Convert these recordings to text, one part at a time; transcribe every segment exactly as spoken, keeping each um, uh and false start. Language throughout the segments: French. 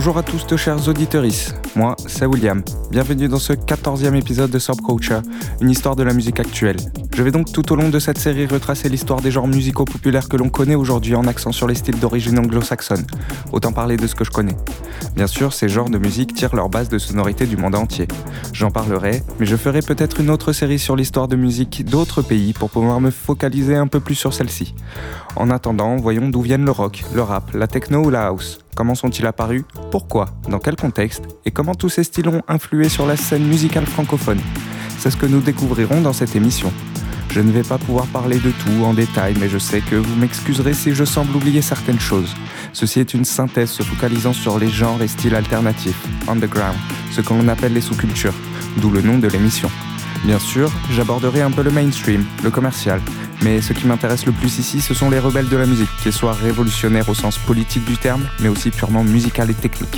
Bonjour à tous, chers auditeurs, moi c'est William. Bienvenue dans ce quatorzième épisode de Subculture, une histoire de la musique actuelle. Je vais donc tout au long de cette série retracer l'histoire des genres musicaux populaires que l'on connaît aujourd'hui en accent sur les styles d'origine anglo-saxonne. Autant parler de ce que je connais. Bien sûr, ces genres de musique tirent leur base de sonorité du monde entier. J'en parlerai, mais je ferai peut-être une autre série sur l'histoire de musique d'autres pays pour pouvoir me focaliser un peu plus sur celle-ci. En attendant, voyons d'où viennent le rock, le rap, la techno ou la house. Comment sont-ils apparus ? Pourquoi ? Dans quel contexte ? Et comment tous ces styles ont influé sur la scène musicale francophone ? C'est ce que nous découvrirons dans cette émission. Je ne vais pas pouvoir parler de tout en détail, mais je sais que vous m'excuserez si je semble oublier certaines choses. Ceci est une synthèse se focalisant sur les genres et styles alternatifs, underground, ce que l'on appelle les sous-cultures, d'où le nom de l'émission. Bien sûr, j'aborderai un peu le mainstream, le commercial, mais ce qui m'intéresse le plus ici, ce sont les rebelles de la musique, qu'ils soient révolutionnaires au sens politique du terme, mais aussi purement musical et technique.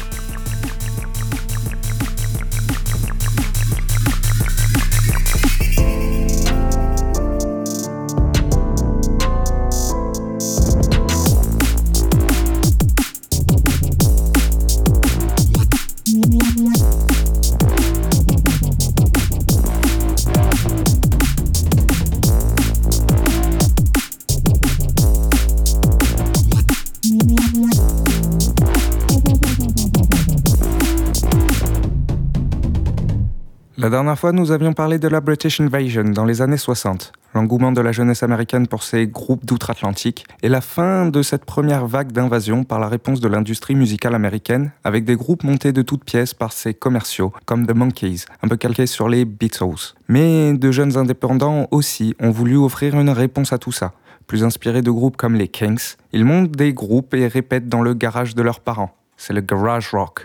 La dernière fois, nous avions parlé de la British Invasion dans les années soixante, l'engouement de la jeunesse américaine pour ces groupes d'outre-Atlantique et la fin de cette première vague d'invasion par la réponse de l'industrie musicale américaine avec des groupes montés de toutes pièces par ces commerciaux comme The Monkees, un peu calqués sur les Beatles. Mais de jeunes indépendants aussi ont voulu offrir une réponse à tout ça. Plus inspirés de groupes comme les Kinks, ils montent des groupes et répètent dans le garage de leurs parents. C'est le garage rock.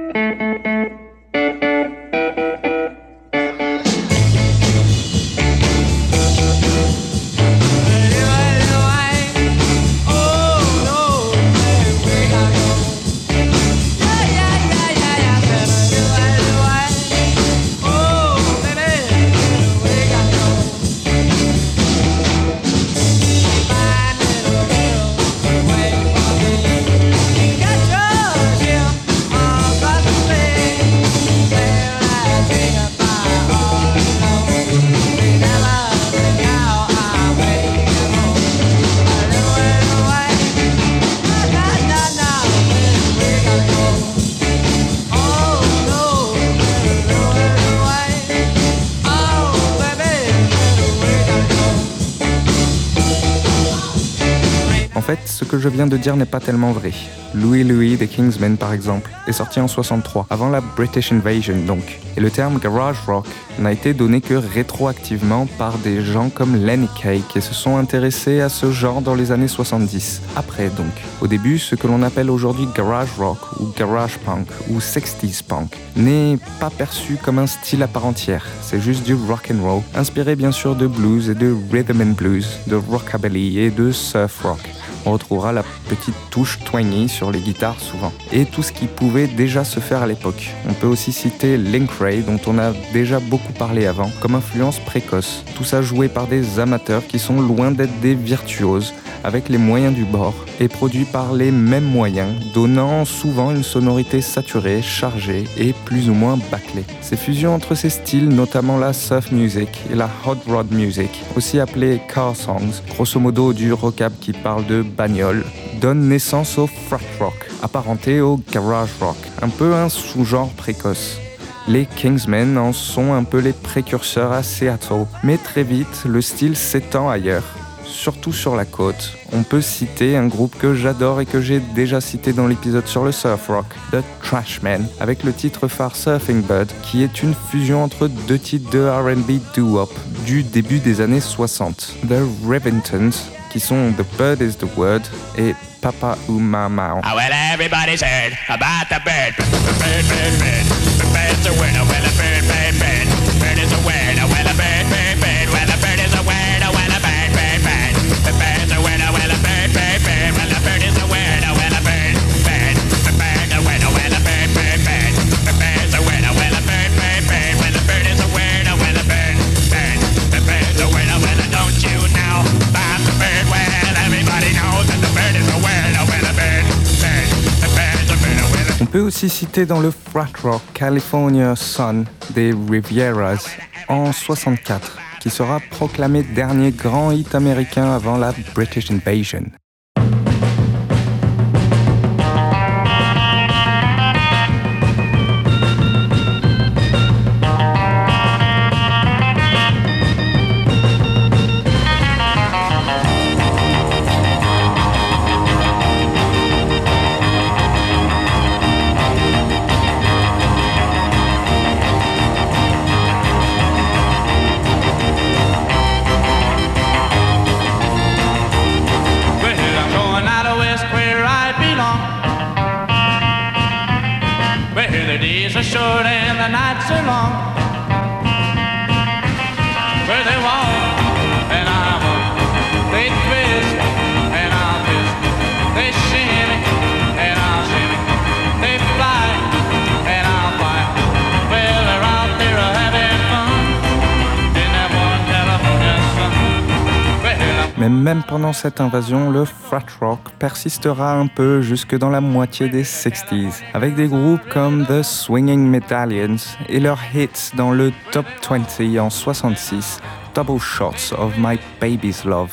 En fait, ce que je viens de dire n'est pas tellement vrai. Louie Louie des Kingsmen, par exemple, est sorti en soixante-trois, avant la British Invasion donc. Et le terme garage rock n'a été donné que rétroactivement par des gens comme Lenny Kaye qui se sont intéressés à ce genre dans les années soixante-dix. Après donc. Au début, ce que l'on appelle aujourd'hui garage rock ou garage punk ou sixties punk n'est pas perçu comme un style à part entière. C'est juste du rock and roll, inspiré bien sûr de blues et de rhythm and blues, de rockabilly et de surf rock. On retrouvera la petite touche twangy sur les guitares souvent. Et tout ce qui pouvait déjà se faire à l'époque. On peut aussi citer Link Wray, dont on a déjà beaucoup parlé avant, comme influence précoce. Tout ça joué par des amateurs qui sont loin d'être des virtuoses, avec les moyens du bord, et produit par les mêmes moyens, donnant souvent une sonorité saturée, chargée et plus ou moins bâclée. Ces fusions entre ces styles, notamment la surf music et la hot rod music, aussi appelée car songs, grosso modo du rockab qui parle de bagnole, donnent naissance au frat rock, apparenté au garage rock, un peu un sous-genre précoce. Les Kingsmen en sont un peu les précurseurs à Seattle, mais très vite, le style s'étend ailleurs. Surtout sur la côte. On peut citer un groupe que j'adore et que j'ai déjà cité dans l'épisode sur le surf rock, The Trashmen, avec le titre phare Surfing Bird, qui est une fusion entre deux titres de R and B doo-wop du début des années soixante. The Reventons, qui sont The Bird is the Word et Papa Umama. Oh, well, everybody's heard about the bird. The bird, bird, bird. The bird's a word. Oh, well, a bird, bird, bird. The bird is a word. Oh, well, a bird, bird, bird. Well, a bird is a word. Oh, well, a bird, bird, bird. The bird's a word. Oh, well, a bird, bird, bird. Well, a bird is a word. Oh, well, a bird, bird. The bird's a word. Oh, well, a bird, bird, bird. The bird's a word. Oh, well, a bird, bird, bird. Well, the bird is a word. Oh, well, a bird, bird. The bird's a word. Oh, well, don't you know about the bird? Well, everybody knows that the bird is a word. Oh, well, a bird, bird. The bird's a word. Oh, well, peut aussi citer dans le frat rock California Sun des Rivieras en soixante-quatre, qui sera proclamé dernier grand hit américain avant la British Invasion. Short and the nights are long. Where they walk and I walk, they twist and I'll twist, they shimmy and I'll shimmy, they fly and I'll fly. Well, they're out there having fun in that one California sun. Well, Mais même pendant cette invasion, le frat rock persistera un peu jusque dans la moitié des sixties, avec des groupes comme The Swinging Medallions et leurs hits dans le Top vingt en soixante-six, Double Shots of My Baby's Love.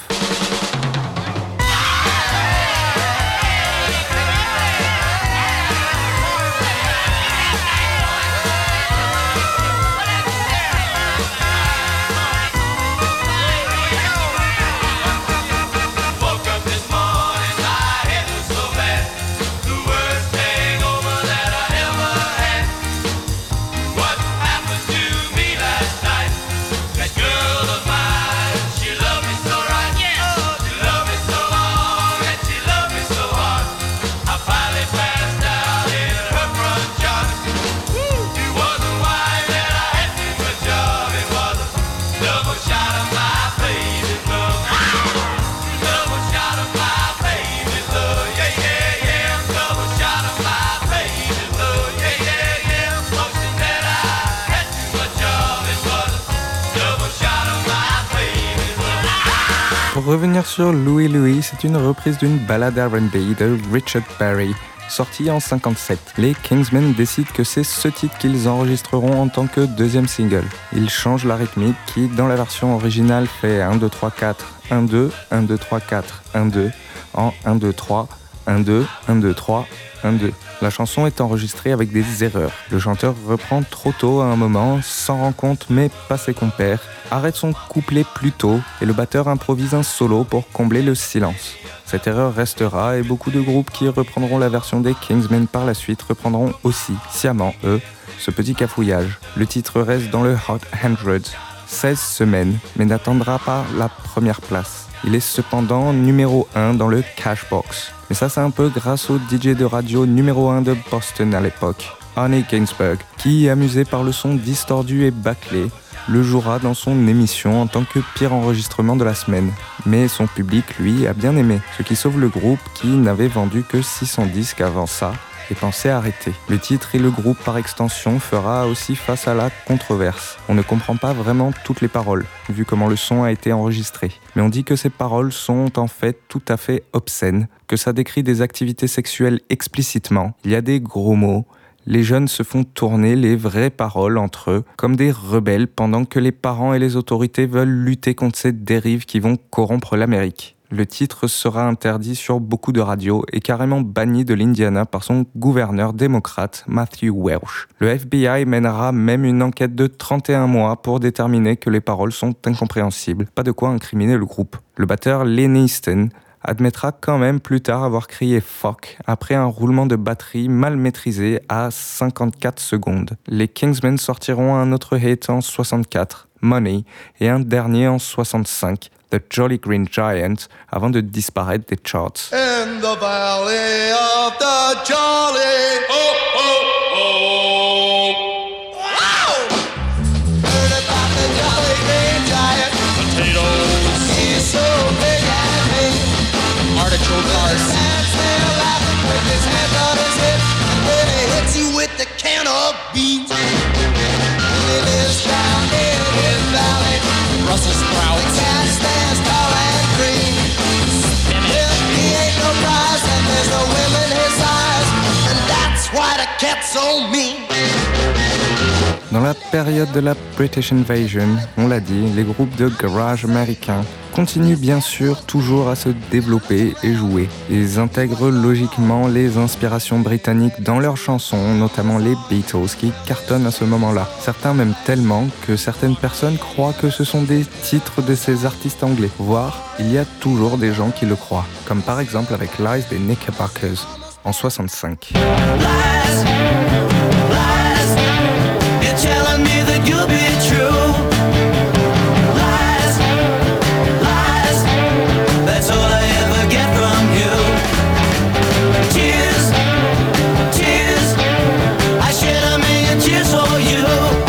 Pour revenir sur Louie Louie, c'est une reprise d'une ballade R and B de Richard Berry, sortie en cinquante-sept. Les Kingsmen décident que c'est ce titre qu'ils enregistreront en tant que deuxième single. Ils changent la rythmique qui, dans la version originale, fait un deux trois quatre, un deux, un deux trois quatre, un deux, en un deux trois, un deux, un deux trois, un deux. La chanson est enregistrée avec des erreurs. Le chanteur reprend trop tôt à un moment, s'en rend compte mais pas ses compères, arrête son couplet plus tôt et le batteur improvise un solo pour combler le silence. Cette erreur restera et beaucoup de groupes qui reprendront la version des Kingsmen par la suite reprendront aussi, sciemment eux, ce petit cafouillage. Le titre reste dans le Hot cent, seize semaines, mais n'atteindra pas la première place. Il est cependant numéro un dans le Cashbox. Mais ça, c'est un peu grâce au D J de radio numéro un de Boston à l'époque, Arnie Ginsberg, qui, amusé par le son distordu et bâclé, le jouera dans son émission en tant que pire enregistrement de la semaine. Mais son public, lui, a bien aimé, ce qui sauve le groupe qui n'avait vendu que six cents disques avant ça et pensait arrêter. Le titre et le groupe par extension fera aussi face à la controverse. On ne comprend pas vraiment toutes les paroles, vu comment le son a été enregistré. Mais on dit que ces paroles sont en fait tout à fait obscènes, que ça décrit des activités sexuelles explicitement, il y a des gros mots, les jeunes se font tourner les vraies paroles entre eux, comme des rebelles pendant que les parents et les autorités veulent lutter contre ces dérives qui vont corrompre l'Amérique. Le titre sera interdit sur beaucoup de radios et carrément banni de l'Indiana par son gouverneur démocrate Matthew Welch. Le F B I mènera même une enquête de trente et un mois pour déterminer que les paroles sont incompréhensibles, pas de quoi incriminer le groupe. Le batteur Lenny Easton admettra quand même plus tard avoir crié « fuck » après un roulement de batterie mal maîtrisé à cinquante-quatre secondes. Les Kingsmen sortiront un autre hit en soixante-quatre, « Money », et un dernier en soixante-cinq, « The Jolly Green Giant », avant de disparaître des charts. In the valley of the jolly, oh, oh, oh. Wow! Heard about the Jolly Green Giant. Potatoes. He's so big and mean. Artichoke heart. Stands there laughing with his hand on his hip, and then he hits you with the can of beans. He lives down in his valley. Brussels sprouts. The cat stands tall and green. Spinach. He ain't no prize, and there's no women his size, and that's why the that's so mean. Dans la période de la British Invasion, on l'a dit, les groupes de garage américains continuent bien sûr toujours à se développer et jouer. Ils intègrent logiquement les inspirations britanniques dans leurs chansons, notamment les Beatles qui cartonnent à ce moment-là. Certains même tellement que certaines personnes croient que ce sont des titres de ces artistes anglais. Voire, il y a toujours des gens qui le croient, comme par exemple avec Lies des Knickerbockers en soixante-cinq. Lies, lies, you're telling me that you'll be true. Lies, lies, that's all I ever get from you. Tears, tears, I shed a million tears for you.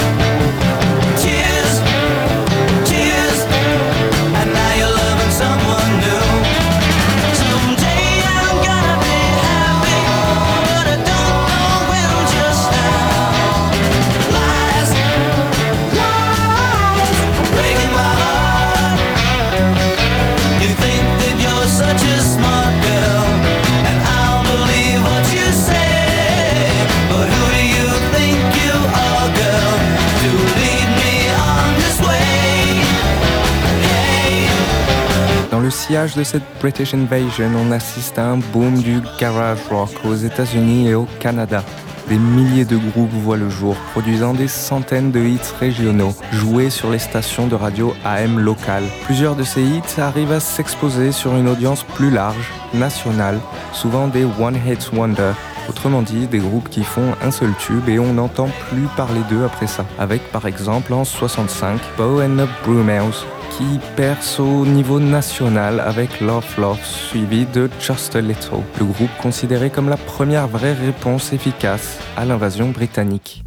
Tears, tears, and now you're loving someone new. Someday I'm gonna be happy, but I don't know when just now. Lies, lies, breaking my heart. You think that you're such a smart girl, and I'll believe what you say. But who do you think you are, girl, to lead me on this way? Hey. Dans le sillage de cette British Invasion, on assiste à un boom du garage rock aux États-Unis et au Canada. Des milliers de groupes voient le jour, produisant des centaines de hits régionaux, joués sur les stations de radio A M locales. Plusieurs de ces hits arrivent à s'exposer sur une audience plus large, nationale, souvent des one-hit wonder. Autrement dit, des groupes qui font un seul tube et on n'entend plus parler d'eux après ça. Avec par exemple en soixante-cinq, Beau and the Brummels, qui perce au niveau national avec Love Love, suivi de Just a Little, le groupe considéré comme la première vraie réponse efficace à l'invasion britannique.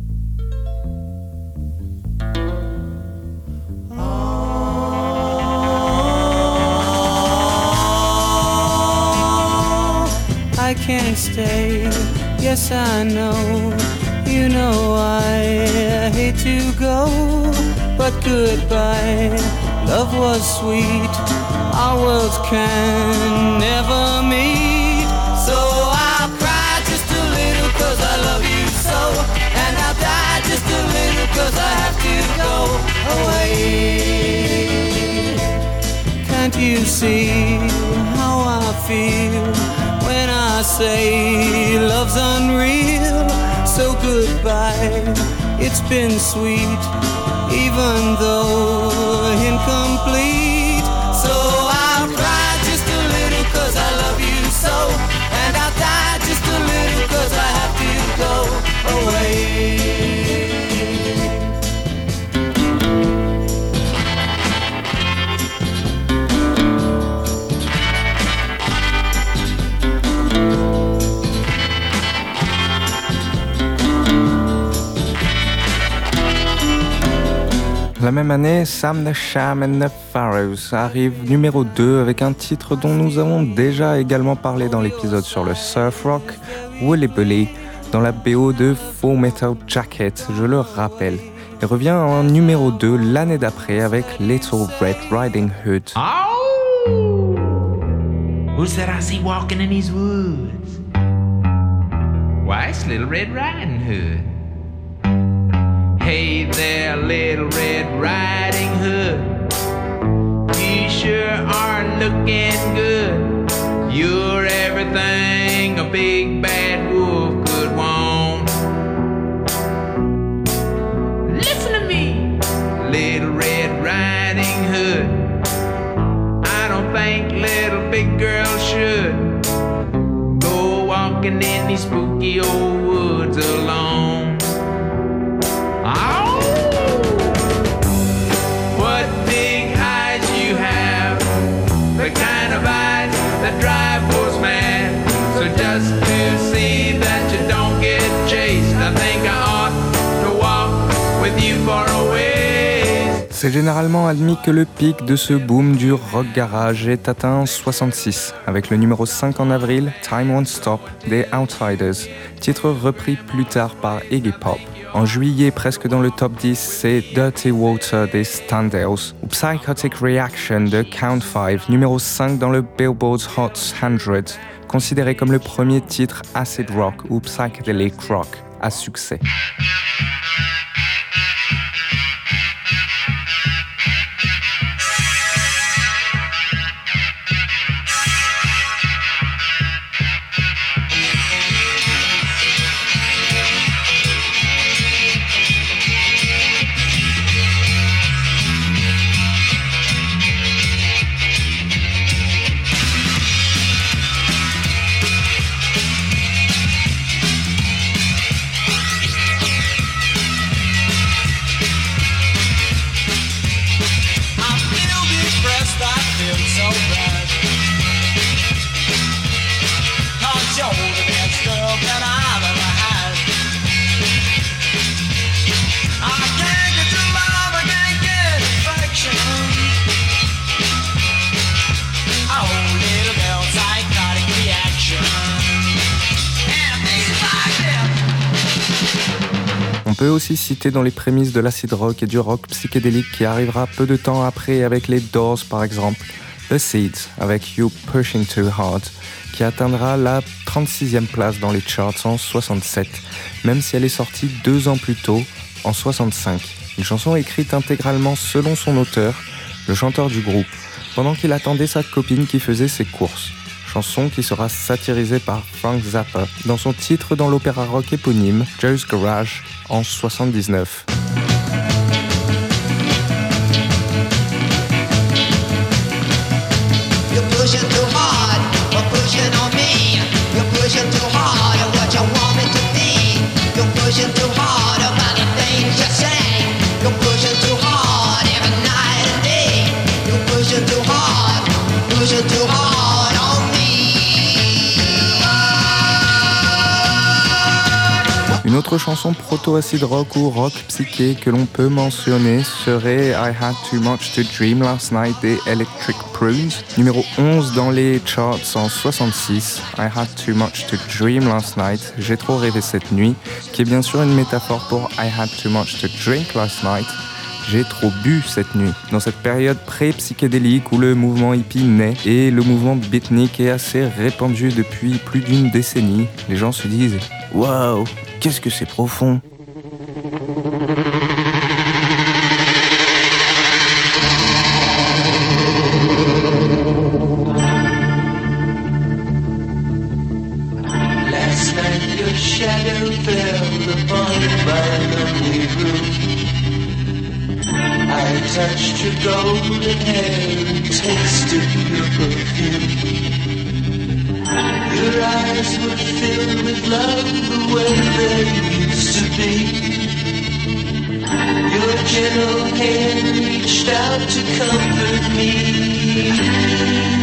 I can't stay, yes I know. You know I hate to go, but goodbye. Love was sweet, our worlds can never meet. So I'll cry just a little cause I love you so, and I'll die just a little cause I have to go away. Can't you see how I feel when I say love's unreal? So goodbye, it's been sweet, even though incomplete. So I'll cry just a little cause I love you so, and I'll die just a little cause I have to go away. La même année, Sam the Sham and the Pharaohs arrive numéro deux avec un titre dont nous avons déjà également parlé dans l'épisode sur le surf rock, Woolly Bully, dans la B O de Full Metal Jacket, je le rappelle. Il revient en numéro deux l'année d'après avec Little Red Riding Hood. Oh! Who's that I see walking in these woods? Why, it's Little Red Riding Hood. Hey there, Little Red Riding Hood. You sure are looking good. You're everything a big bad wolf could want. Listen to me, Little Red Riding Hood. I don't think little big girls should go walking in these spooky old woods alone. Oh! What big eyes you have, the kind of eyes that drive wolves mad. So just to see that you don't get chased, I think I ought to walk with you for a ways. C'est généralement admis que le pic de ce boom du rock garage est atteint en soixante-six, avec le numéro cinq en avril, Time Won't Stop, des Outsiders, titre repris plus tard par Iggy Pop. En juillet, presque dans le top dix, c'est Dirty Water des Standells ou Psychotic Reaction de Count five, numéro cinq dans le Billboard's Hot cent, considéré comme le premier titre acid rock ou psychedelic rock. à succès. On peut aussi citer dans les prémices de l'acid rock et du rock psychédélique qui arrivera peu de temps après avec les Doors par exemple, The Seeds avec You Pushing Too Hard qui atteindra la trente-sixième place dans les charts en soixante-sept, même si elle est sortie deux ans plus tôt, en soixante-cinq. Une chanson écrite intégralement selon son auteur, le chanteur du groupe, pendant qu'il attendait sa copine qui faisait ses courses. Chanson qui sera satirisée par Frank Zappa dans son titre dans l'opéra rock éponyme Joe's Garage en soixante-dix-neuf. You're pushing too hard, or pushing on me. You're pushing too hard, or what you want me to be. You're pushing too hard about the things you say. You're pushing too hard every night and day. You're pushing too hard, pushing too hard on me. Une autre chanson proto-acid rock ou rock psyché que l'on peut mentionner serait I Had Too Much to Dream Last Night des Electric Prunes, numéro onze dans les charts en soixante-six. I Had Too Much to Dream Last Night, j'ai trop rêvé cette nuit, qui est bien sûr une métaphore pour I Had Too Much to Drink Last Night, j'ai trop bu cette nuit. Dans cette période pré-psychédélique où le mouvement hippie naît et le mouvement beatnik est assez répandu depuis plus d'une décennie, les gens se disent « Waouh, qu'est-ce que c'est profond !» Last night your shadow fell upon my lonely room. I touched your golden hair and tasted your perfume. Your eyes were filled with love the way they used to be. Your gentle hand reached out to comfort me.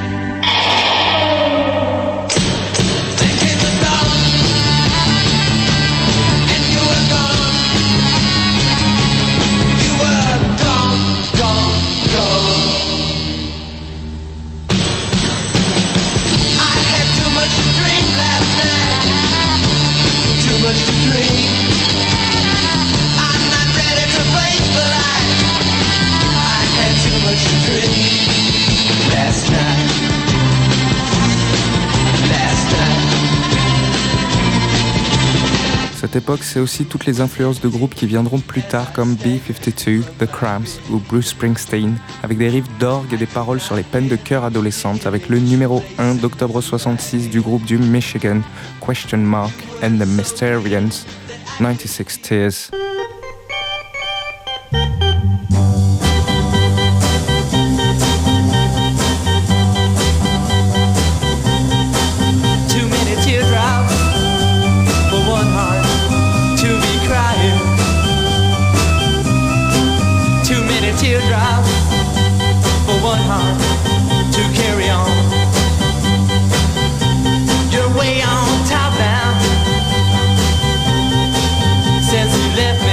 Cette époque, c'est aussi toutes les influences de groupes qui viendront plus tard comme B cinquante-deux, The Cramps ou Bruce Springsteen, avec des riffs d'orgue et des paroles sur les peines de cœur adolescentes, avec le numéro un d'octobre soixante-six du groupe du Michigan, Question Mark and the Mysterians, ninety-six Tears. Teardrops for one heart to carry on. You're way on top now since you left me.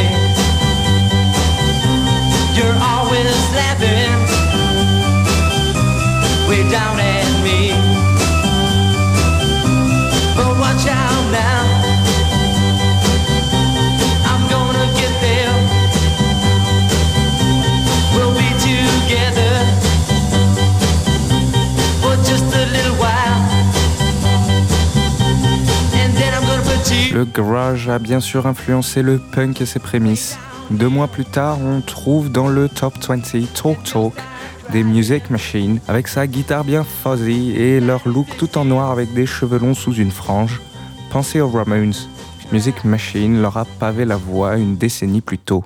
Le garage a bien sûr influencé le punk et ses prémices. Deux mois plus tard, on trouve dans le Top vingt Talk Talk des Music Machine avec sa guitare bien fuzzy et leur look tout en noir avec des cheveux longs sous une frange. Pensez aux Ramones. Music Machine leur a pavé la voie une décennie plus tôt.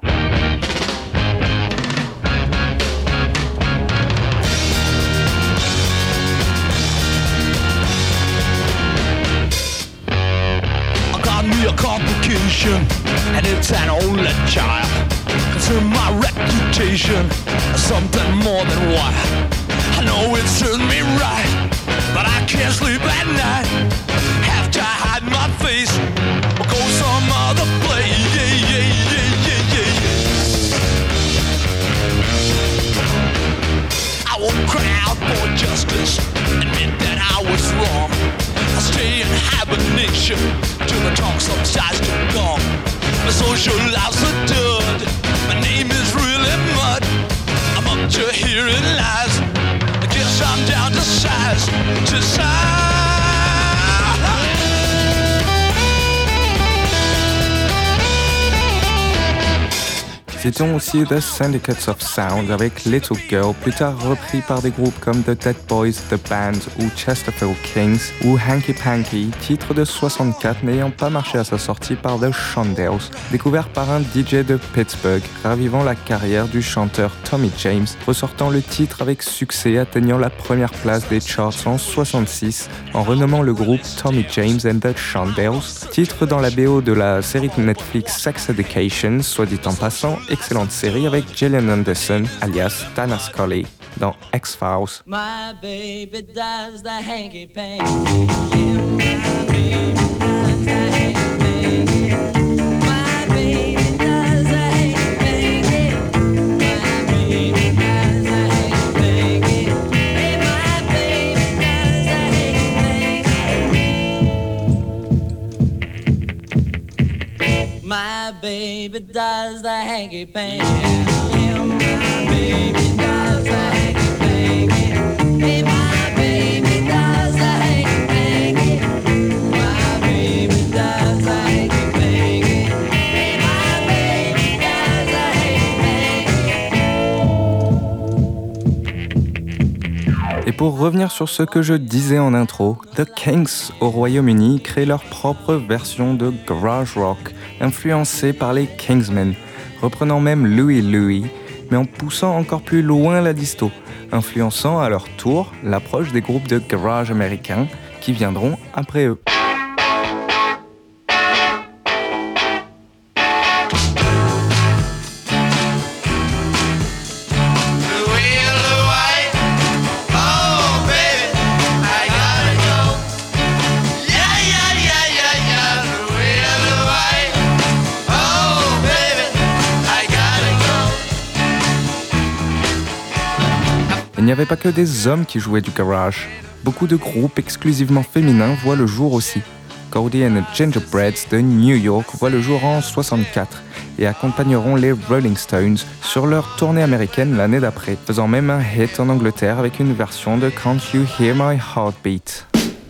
A complication, and it's an only child. Concern my reputation, something more than wild. I know it serves me right, but I can't sleep at night. Have to hide my face, or go some other place. Yeah, yeah, yeah, yeah, yeah, yeah. I won't cry out for justice, admit that I was wrong. I'll stay in hibernation till the talk subsides to gone. My social life's a dud. My name is really mud. I'm up to hearing lies. I guess I'm down to size, to size. Citons aussi The Syndicates of Sound avec Little Girl, plus tard repris par des groupes comme The Dead Boys, The Band ou Chesterfield Kings, ou Hanky Panky, titre de soixante-quatre n'ayant pas marché à sa sortie par The Shondells, découvert par un D J de Pittsburgh, ravivant la carrière du chanteur Tommy James, ressortant le titre avec succès, atteignant la première place des charts en soixante-six, en renommant le groupe Tommy James and The Shondells, titre dans la B O de la série de Netflix Sex Education, soit dit en passant, excellente série avec Gillian Anderson, alias Dana Scully, dans X-Files. My baby does the hanky panky. Yeah, my baby does the hanky panky. My baby does the hanky panky. My baby does the hanky panky. Hey, my baby does the hanky panky. My baby does the hanky panky. Yeah, my baby does the hanky panky. Hey, my baby does the hanky panky. My baby does the hanky panky. Hey, my baby does the hanky panky. Et pour revenir sur ce que je disais en intro, The Kinks au Royaume-Uni créent leur propre version de garage rock, influencée par les Kingsmen, reprenant même Louie Louie, mais en poussant encore plus loin la disto, influençant à leur tour l'approche des groupes de garage américains qui viendront après eux. Il n'y avait pas que des hommes qui jouaient du garage. Beaucoup de groupes exclusivement féminins voient le jour aussi. Cody and the Gingerbreads de New York voient le jour en soixante-quatre et accompagneront les Rolling Stones sur leur tournée américaine l'année d'après, faisant même un hit en Angleterre avec une version de Can't You Hear My Heartbeat.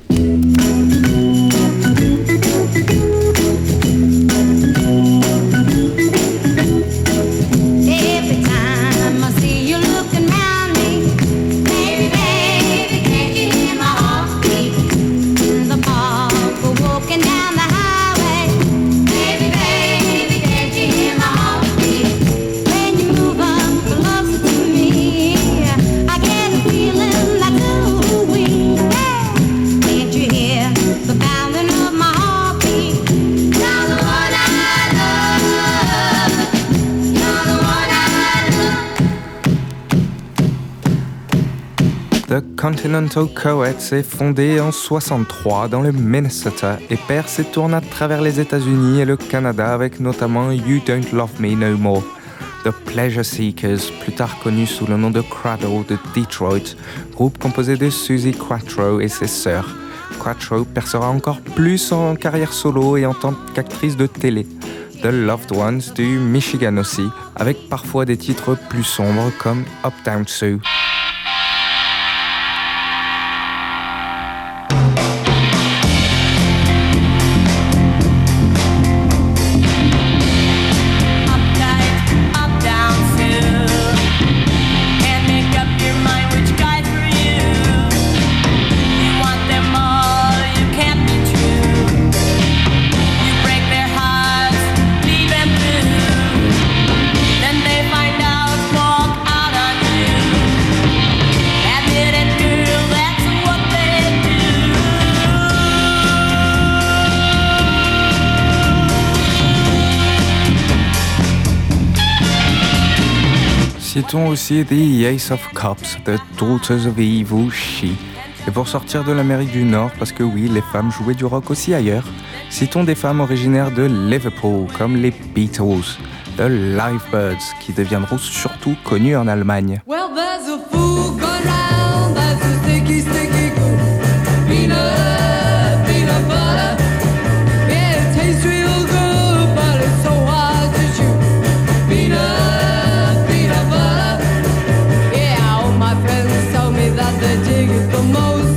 The Continental Coed s'est fondé en soixante-trois dans le Minnesota et perce et tourne à travers les États-Unis et le Canada avec notamment You Don't Love Me No More. The Pleasure Seekers, plus tard connu sous le nom de Cradle de Detroit, groupe composé de Susie Quatro et ses sœurs. Quatro percera encore plus en carrière solo et en tant qu'actrice de télé. The Loved Ones du Michigan aussi, avec parfois des titres plus sombres comme Uptown Sue. Citons aussi The Ace of Cups, The Daughters of Eve ou She. Et pour sortir de l'Amérique du Nord, parce que oui, les femmes jouaient du rock aussi ailleurs, citons des femmes originaires de Liverpool, comme les Beatles, The Livebirds, qui deviendront surtout connues en Allemagne. Well, there's a fool going round, there's a sticky, sticky fool. Peanut, peanut butter. Yeah, it tastes real good, but it's so hard to chew. Peanut, peanut butter. Yeah, all my friends tell me that they dig it the most.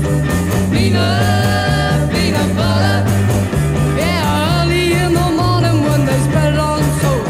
Peanut, peanut butter. Yeah, early in the morning when they spread it on toast.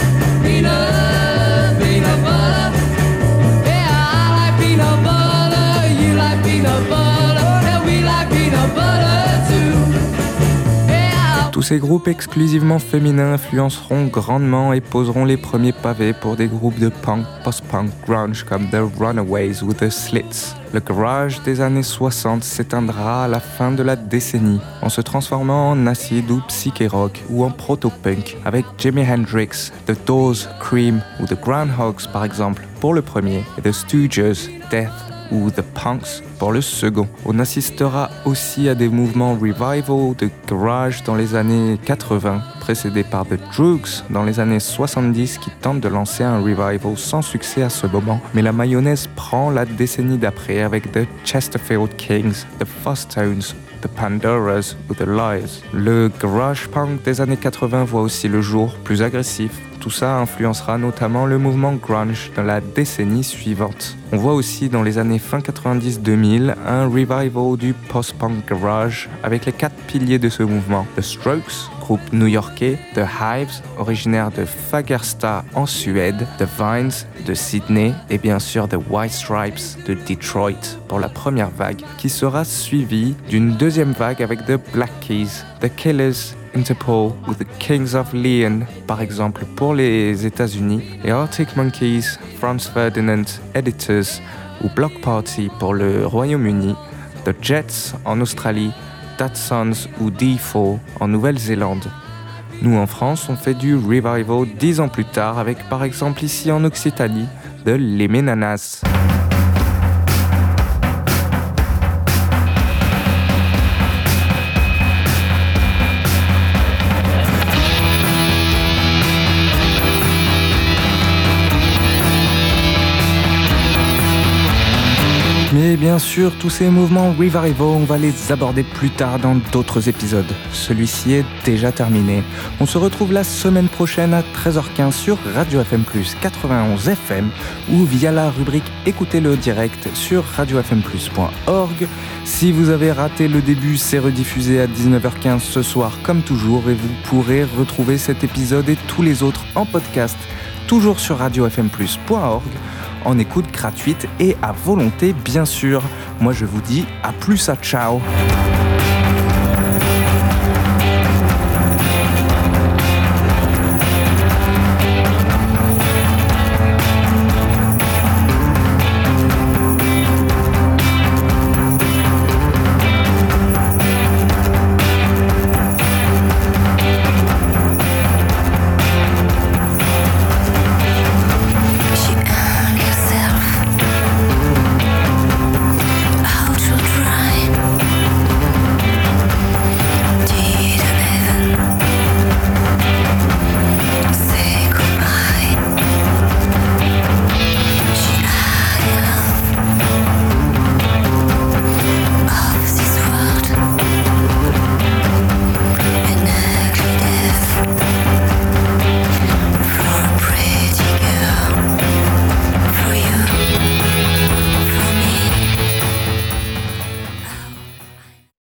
Peanut, peanut butter. Yeah, I like peanut butter. You like peanut butter. Yeah, we like peanut butter too. Yeah. Tous ces groupes exclusivement féminins influenceront grandement et poseront les premiers pavés pour des groupes de punk, post-punk, grunge comme The Runaways ou The Slits. Le garage des années soixante s'éteindra à la fin de la décennie en se transformant en acid ou psyché rock ou en proto-punk avec Jimi Hendrix, The Doors, Cream ou The Groundhogs par exemple pour le premier et The Stooges, Death ou The Punks pour le second. On assistera aussi à des mouvements revival de garage dans les années quatre-vingts, précédés par The Droogs dans les années soixante-dix qui tentent de lancer un revival sans succès à ce moment. Mais la mayonnaise prend la décennie d'après avec The Chesterfield Kings, The Fuzz-Tones, The Pandoras ou The Liars. Le garage punk des années quatre-vingts voit aussi le jour, plus agressif. Tout ça influencera notamment le mouvement grunge dans la décennie suivante. On voit aussi dans les années fin quatre-vingt-dix deux mille un revival du post-punk garage avec les quatre piliers de ce mouvement. The Strokes, groupe new-yorkais, The Hives, originaire de Fagersta en Suède, The Vines de Sydney et bien sûr The White Stripes de Detroit pour la première vague qui sera suivie d'une deuxième vague avec The Black Keys, The Killers, Interpol ou The Kings of Leon par exemple pour les États-Unis, les Arctic Monkeys, Franz Ferdinand, Editors ou Block Party pour le Royaume-Uni, The Jets en Australie, That Sons ou D quatre en Nouvelle-Zélande. Nous en France, on fait du revival dix ans plus tard avec par exemple ici en Occitanie, de Les Ménanas. Mais bien sûr, tous ces mouvements revival, on va les aborder plus tard dans d'autres épisodes. Celui-ci est déjà terminé. On se retrouve la semaine prochaine à treize heures quinze sur Radio F M plus quatre-vingt-onze F M ou via la rubrique Écoutez-le direct sur radio f m plus point org. Si vous avez raté le début, c'est rediffusé à dix-neuf heures quinze ce soir comme toujours et vous pourrez retrouver cet épisode et tous les autres en podcast, toujours sur radio f m plus point org. En écoute gratuite et à volonté bien sûr. Moi je vous dis à plus, à ciao.